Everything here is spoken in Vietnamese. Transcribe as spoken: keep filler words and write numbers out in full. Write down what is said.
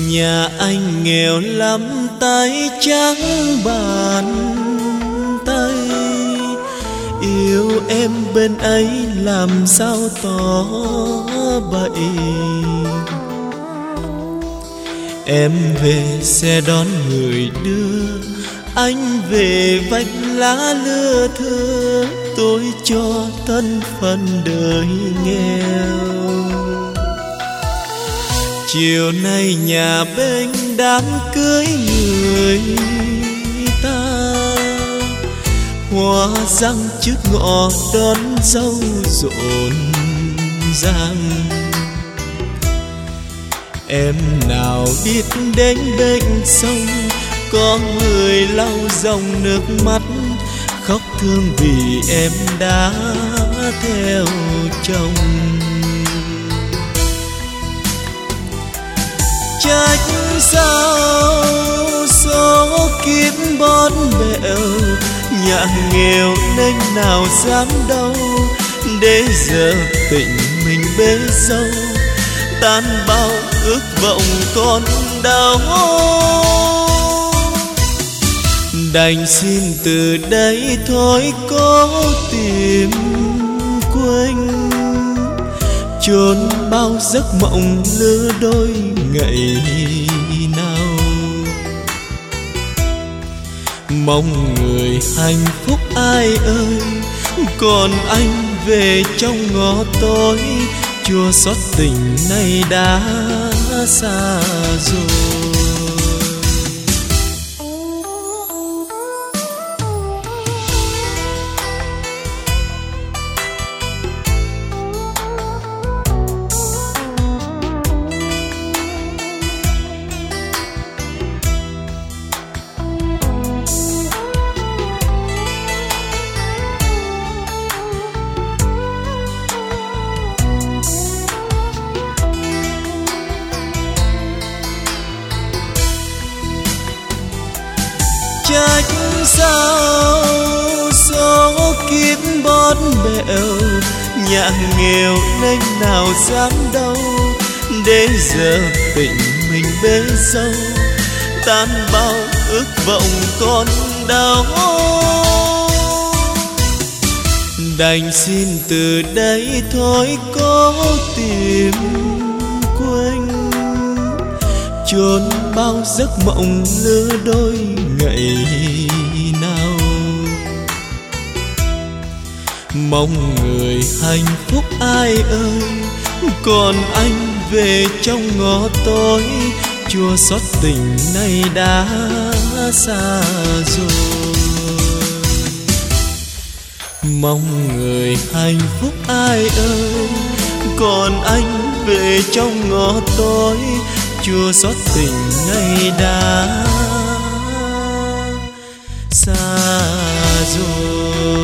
Nhà anh nghèo lắm tay trắng bàn tay, yêu em bên ấy làm sao tỏ bậy. Em về xe đón người đưa, anh về vách lá lưa thưa, tôi cho thân phận đời nghèo. Chiều nay nhà bên đám cưới người ta, hoa răng trước ngõ đón dâu rộn ràng. Em nào biết đến bên sông, có người lau dòng nước mắt, khóc thương vì em đã theo chồng. Trách sao số kiếp bón bẹo, nhà nghèo nên nào dám đâu, để giờ tình mình bế dâu, tan bao ước vọng con đau. Đành xin từ đây thôi cố tìm quên, chốn bao giấc mộng lứa đôi ngày nào. Mong người hạnh phúc ai ơi, còn anh về trong ngõ tối, chua xót tình này đã xa rồi. Trách sao số kiếp bón bẹo, nhà nghèo nên nào dám đâu, để giờ tình mình bế dâu, tan bao ước vọng con đau. Đành xin từ đây thôi cố tìm quên, chốn bao giấc mộng lứa đôi ngày nào. Mong người hạnh phúc ai ơi, còn anh về trong ngõ tối, chua xót tình này đã xa rồi. Mong người hạnh phúc ai ơi, còn anh về trong ngõ tối, chua xót tình này đã xa rồi.